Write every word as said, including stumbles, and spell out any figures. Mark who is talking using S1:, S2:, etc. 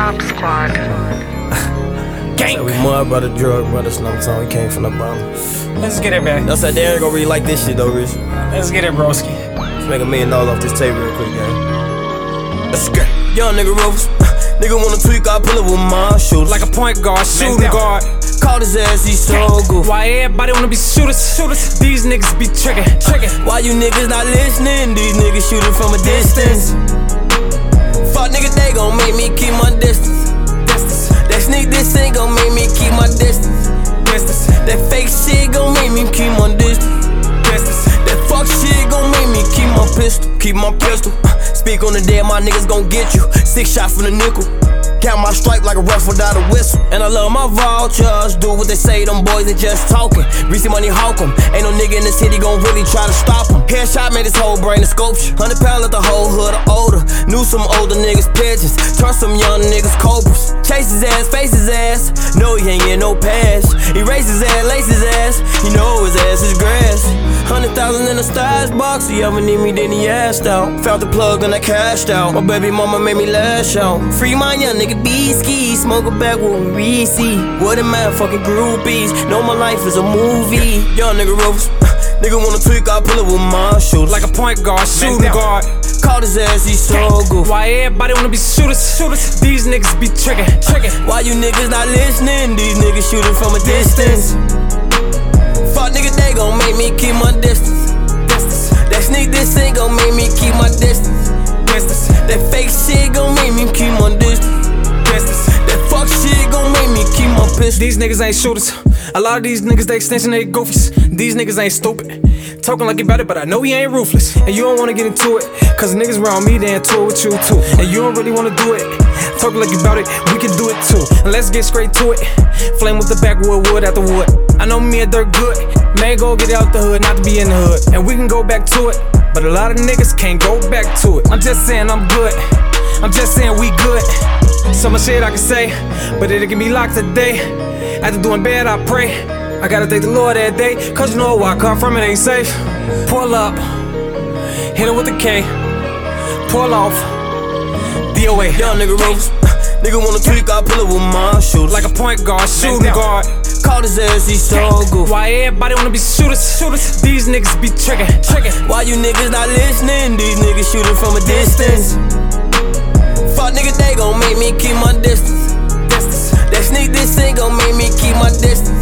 S1: Top Squad.
S2: Gang.
S3: So we mud brother, drug brothers, know what I'm saying? We came from the bottom.
S2: Let's get it back.
S3: That's how Darren gonna really like this shit though, Rich.
S2: Let's get it, broski.
S3: Let's make a million dollars off this tape real quick, gang. Let's go. Young nigga Rufus. Nigga wanna tweak, I pull up with my shooters.
S2: Like a point guard, shooting guard.
S3: Caught his ass, he's so good.
S2: Why everybody wanna be shooters? Shooters. These niggas be tricking, tricking.
S3: Why you niggas not listening? These niggas shooting from a distance. Fuck nigga, they gon' make me keep my distance. Distance. That sneak this ain't gon' make me keep my distance. Distance. That fake shit gon' make me keep my distance. Distance. That fuck shit gon' make me keep my pistol. Keep my pistol. Speak on the dead, my niggas gon' get you. Six shots from the nickel. Count my stripe like a ref without a whistle. And I love my vultures. Do what they say, them boys ain't just talking. Recent money hawk 'em. Ain't no nigga in the city gon' really try to stop 'em. Headshot made his whole brain a sculpture. Hundred pound let the whole hood or older. Knew some older niggas pigeons. Trust some young niggas cobras. Chase his ass, face his ass. No, he ain't get no pass. Erase his ass, lace his ass. You know his ass is grass. Hundred thousand in the stars box. You ever need me, then he asked out. Found the plug and I cashed out. My baby mama made me lash out. Free my young nigga B-ski. Smoke a back with we see. What a man fucking groupies. Know my life is a movie. Young nigga Rufus. Nigga wanna tweak, I pull up with my shooters.
S2: Like a point guard, shooting guard.
S3: Caught his ass, he's so good.
S2: Why everybody wanna be shooters? Shooters. These niggas be tricking, tricking.
S3: Why you niggas not listening? These niggas shooting from a distance. Fuck nigga, they gon' make me keep my distance. Distance. That sneak this ain't gon' make me keep my distance. Distance. That fake shit gon' make me keep my distance. Distance. That fuck shit gon' make me keep my pistol.
S2: These niggas ain't shooters. A lot of these niggas, they extension, they goofies. These niggas ain't stupid. Talking like he about it, but I know he ain't ruthless. And you don't wanna get into it, cause niggas around me, they into it with you too. And you don't really wanna do it. Talking like you about it, we can do it too. And let's get straight to it. Flame with the backwood, wood after wood. I know me and Dirt good. Man, go get out the hood, not to be in the hood. And we can go back to it, but a lot of niggas can't go back to it. I'm just saying I'm good. I'm just saying we good. So much shit I can say, but it can be locked today. After doing bad, I pray. I gotta thank the Lord that day, cause you know where I come from, it ain't safe. Pull up, hit it with the K. Pull off, D O A.
S3: Young nigga Rufus. Nigga wanna tweak, I pull up with my shooters.
S2: Like a point guard, shooting guard.
S3: Caught his ass, he's so good.
S2: Why everybody wanna be shooters? Shooters. These niggas be tricking, tricking.
S3: Why you niggas not listening? These niggas shooting from a distance. Fuck nigga, they gon' make me keep my distance. Distance. That sneak this ain't gon' make me keep my distance.